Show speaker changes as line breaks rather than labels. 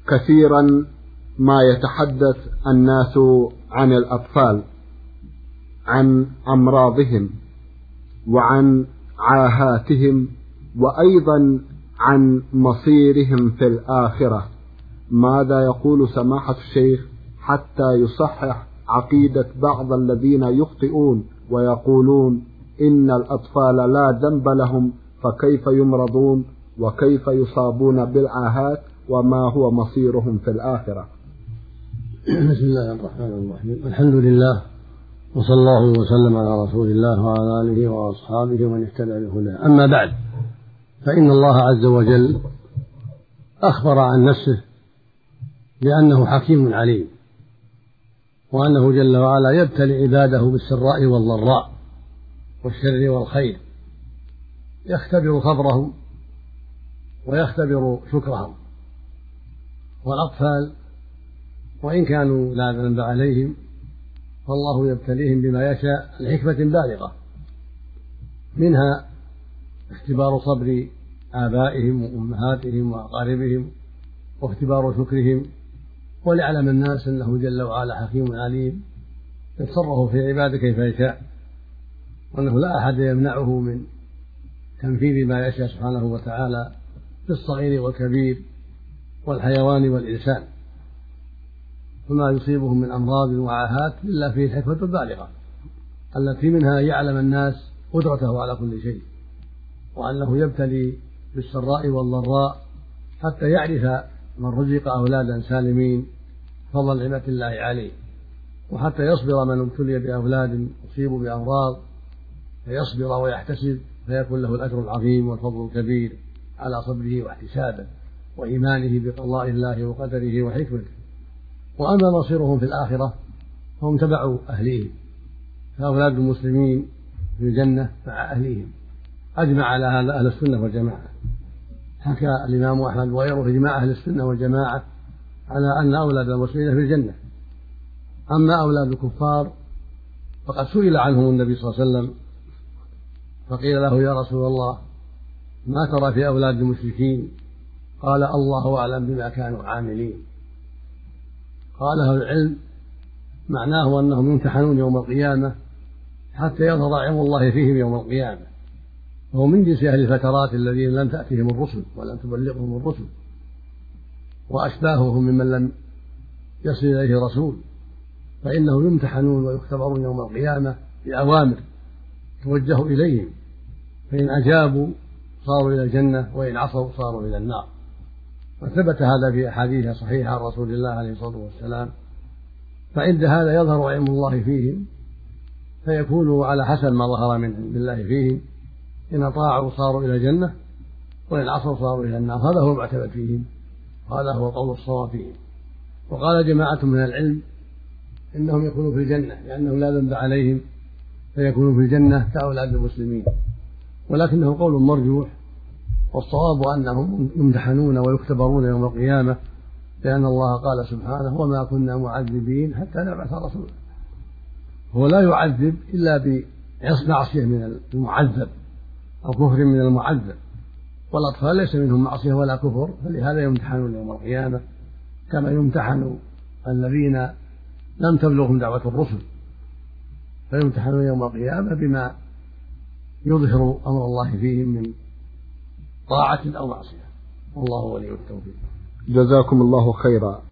كثيرا ما يتحدث الناس عن الأطفال، عن أمراضهم وعن عاهاتهم، وأيضا عن مصيرهم في الآخرة. ماذا يقول سماحة الشيخ حتى يصحح عقيدة بعض الذين يخطئون ويقولون إن الأطفال لا ذنب لهم، فكيف يمرضون وكيف يصابون بالعاهات وما هو مصيرهم في الآخرة؟
بسم الله الرحمن الرحيم. الحمد لله، وصلى الله وسلم على رسول الله وعلى آله وأصحابه ومن اهتدى بهداه. أما بعد، فإن الله عز وجل أخبر عن نفسه بأنه حكيم عليم، وأنه جل وعلا يبتلي عباده بالسراء والضراء والشر والخير، يختبر صبرهم ويختبر شكرهم. والأطفال وإن كانوا لا ذنب عليهم فالله يبتليهم بما يشاء لحكمة بالغة، منها اختبار صبر آبائهم وأمهاتهم وأقاربهم واختبار شكرهم، وليعلم الناس أنه جل وعلا حكيم عليم يتصرف في عباده كيف يشاء، وأنه لا أحد يمنعه من تنفيذ ما يشاء سبحانه وتعالى في الصغير والكبير والحيوان والإنسان. فما يصيبهم من أمراض وعاهات إلا فيه الحكمة البالغة التي منها يعلم الناس قدرته على كل شيء، وأنه يبتلي بالسراء والضراء حتى يعرف من رزق أولادا سالمين فضل نعمة الله عليه، وحتى يصبر من ابتلي بأولاد أصيبوا بأمراض فيصبر ويحتسب فيكون له الأجر العظيم والفضل الكبير على صبره واحتسابه وإيمانه بقضاء الله وقدره وحكمته. وأما مصيرهم في الآخرة فهم تبع أهليهم، فأولاد المسلمين في الجنة مع أهليهم، أجمع على هذا أهل السنة والجماعة. حكى الإمام أحمد وغيره إجماع أهل السنة والجماعة على أن أولاد المسلمين في الجنة. أما أولاد الكفار فقد سئل عنهم النبي صلى الله عليه وسلم فقيل له: يا رسول الله، ما ترى في أولاد المشركين؟ قال: الله أعلم بما كانوا عاملين. قال أهل العلم: معناه أنهم يمتحنون يوم القيامة حتى يظهر علم الله فيهم يوم القيامة، وهم من جنس أهل الفترات الذين لم تأتهم الرسل ولم تبلغهم الرسل، وأشباههم ممن لم يصل إليه رسول، فإنهم يمتحنون ويختبرون يوم القيامة بأوامر توجه إليهم، فإن أجابوا صاروا إلى الجنة وإن عصوا صاروا إلى النار. وثبت هذا في أحاديث صحيحة عن رسول الله عليه الصلاة والسلام. فعند هذا يظهر علم الله فيهم، فيكونوا على حسب ما ظهر من علم الله فيهم، إن أطاعوا صاروا إلى الجنة وإن عصوا صاروا إلى النار. هذا هو المعتبر فيهم، هذا هو قول الصواب فيهم. وقال جماعة من العلم إنهم يكونوا في الجنة لأنهم لا ذنب عليهم، فيكونوا في الجنة كأولاد المسلمين، ولكنه قول مرجوح، والصواب أنهم يمتحنون ويختبرون يوم القيامة، لأن الله قال سبحانه: وما كنا معذبين حتى نبعث رسولا. هو لا يعذب إلا بمعصية من المعذب أو كفر من المعذب، والأطفال ليس منهم معصية ولا كفر، فلهذا يمتحنون يوم القيامة كما يمتحن الذين لم تبلغهم دعوة الرسل، فيمتحنون يوم القيامة بما يظهر أمر الله فيهم من طاعة أو معصية. والله ولي التوفيق.
جزاكم الله خيرا.